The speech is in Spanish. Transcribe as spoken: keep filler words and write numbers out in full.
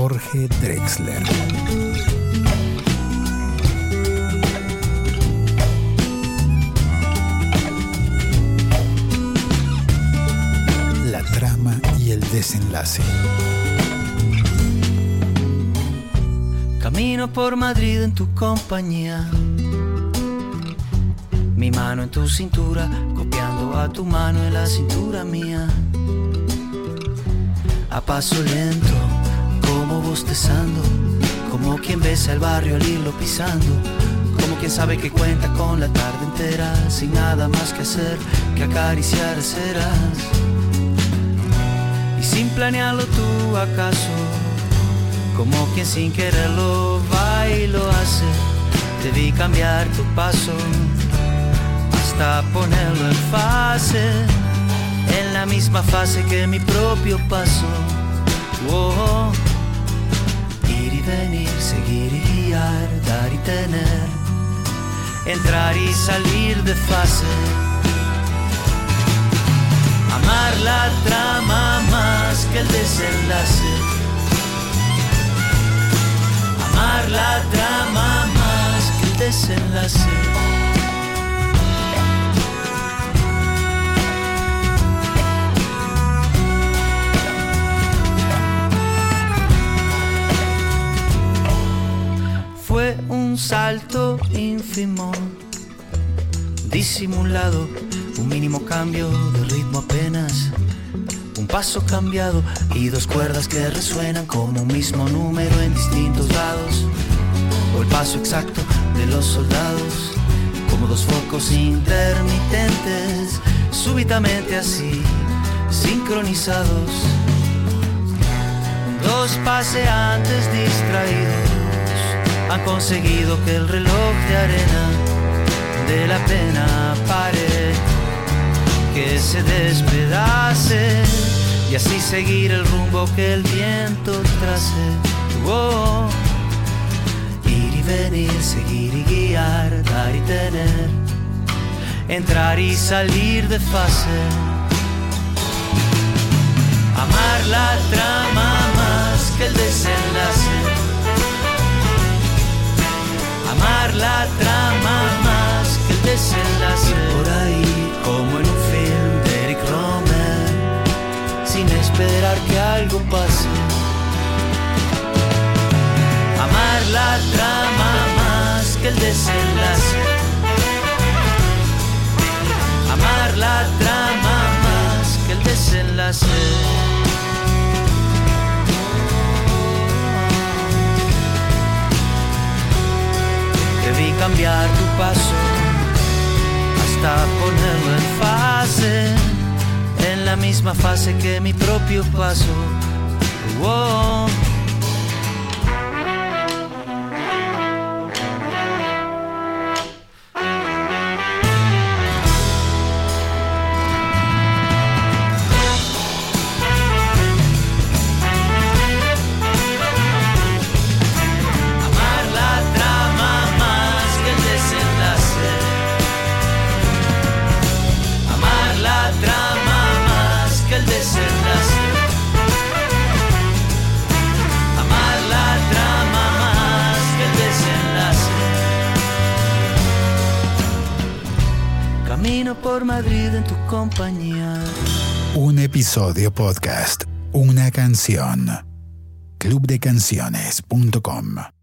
Jorge Drexler. La trama y el desenlace. Camino por Madrid en tu compañía, mi mano en tu cintura, copiando a tu mano en la cintura mía. A paso lento, como bostezando, como quien besa el barrio al irlo pisando, como quien sabe que cuenta con la tarde entera, sin nada más que hacer que acariciar aceras. Y sin planearlo tú acaso, como quien sin quererlo va y lo hace, te vi cambiar tu paso hasta ponerlo en fase, en la misma fase que mi propio paso. Oh, ir y venir, seguir y guiar, dar y tener, entrar y salir de fase. Amar la trama más que el desenlace. Amar la trama más que el desenlace. Fue un salto ínfimo, disimulado, un mínimo cambio de ritmo apenas, un paso cambiado y dos cuerdas que resuenan como un mismo número en distintos lados, o el paso exacto de los soldados, como dos focos intermitentes, súbitamente así, sincronizados, dos paseantes distraídos han conseguido que el reloj de arena de la pena pare, que se despedace y así seguir el rumbo que el viento trace. Oh, ir y venir, seguir y guiar, dar y tener, entrar y salir de fase. Amar la trama más que el desenlace. Amar la trama más que el desenlace. Por ahí, como en un film de Eric Romer, sin esperar que algo pase. Amar la trama más que el desenlace. Amar la trama más que el desenlace. Vi cambiar tu paso hasta ponerlo en fase, en la misma fase que mi propio paso. Oh. Camino por Madrid en tu compañía. Un episodio podcast, una canción. club de canciones punto com